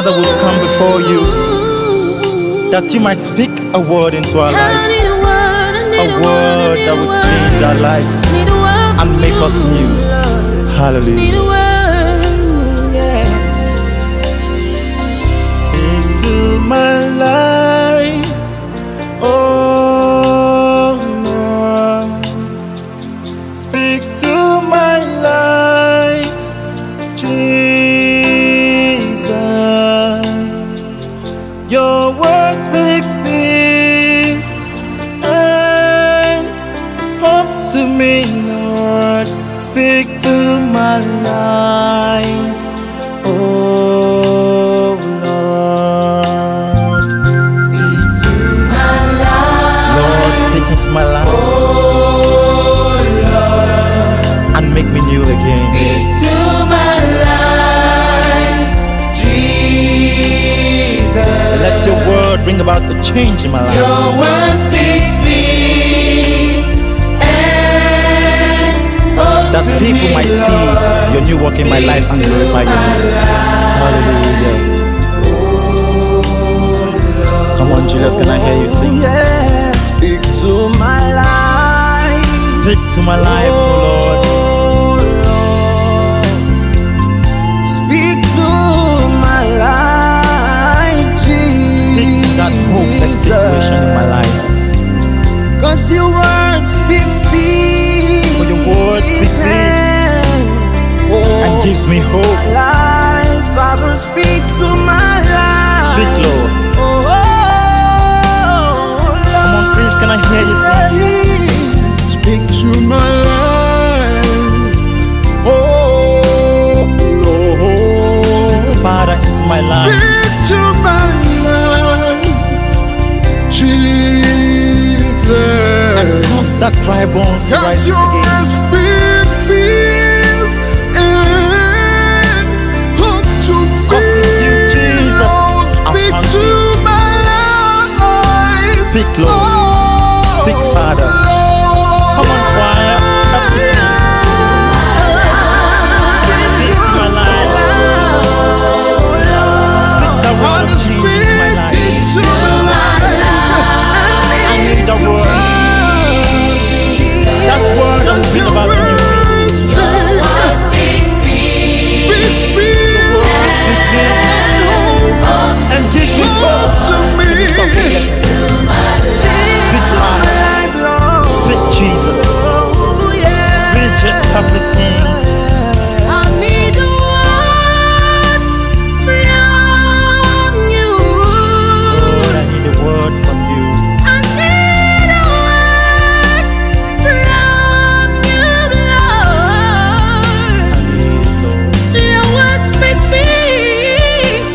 Father, we've come before you that you might speak a word into our lives, a word that would change our lives and make us new. Hallelujah. Speak to my life, oh Lord. Speak to my life, Jesus. Your word speaks peace and hope to me, Lord. Speak to my life, oh Lord. Speak to my life, Lord, speak into my life, oh Lord. and make me new again. Speak to my life, Jesus. Let your word bring about a change in my life. Your word speaks peace and hope That to people me, might Lord. see your new work in my life and glorify your name. Hallelujah. Come on, Julius, can I hear you sing? Yeah, speak to my life. Speak to my life, oh Lord. Speak to my life, Jesus. Speak to that hopeless situation in my life. 'Cause your word speaks peace. For your word speaks peace and give me hope. My life, Father, speak to my life. Speak, Lord. Come on, please, can I hear you sing? Speak to my life, oh Lord. Speak, Father, into my life. Speak to my life, Jesus. And cause that dry bones to rise Cause your again. word speak peace and hope to me. 'Cause with you, Jesus, Oh, I've speak found to peace. my life. Speak, Lord. Speak, Father. Come on, choir, help me sing. Speak to my life. Speak the word of change into my life. I need the word. That word that will bring about a new thing. Your word speaks peace Speak peace and give me hope. Stop hopeless. Speak life. Speak Jesus. Bridget, help me sing. I need a word from you. Lord, I need a word from you. I need a word from you, Lord. I need it, Lord. Your word speak peace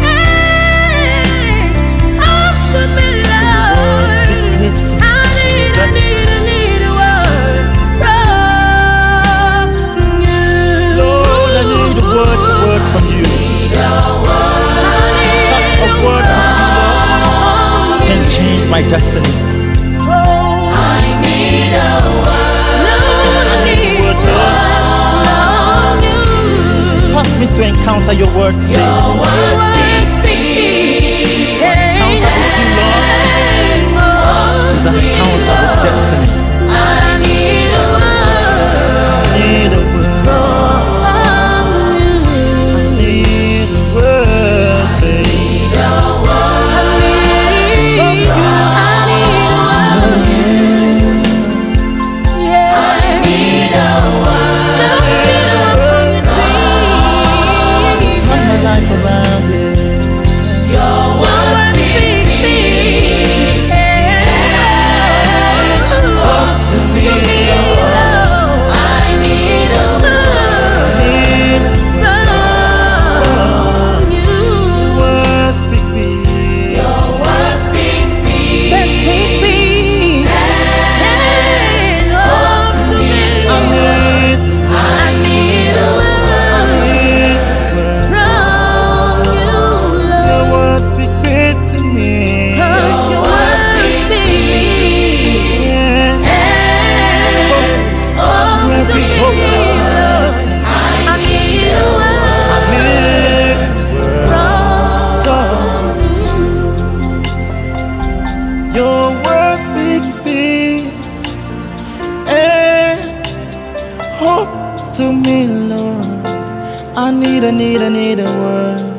and hope to me, Lord, Lord. speak peace to me, I need Jesus. a word from you. Lord, I need a word from you. A word from you, Lord, can change my destiny. I need a word. Lord, I need Word, Lord, from you. cause me to encounter your word today. Your word speaks peace. Encounter with you, Lord, is an encounter with destiny. I need a word Need a word, from you. need a word, say. I need a word. Yeah. I need a word. So speak a word from your dreams. Turn my life around. to me, Lord. I need a word.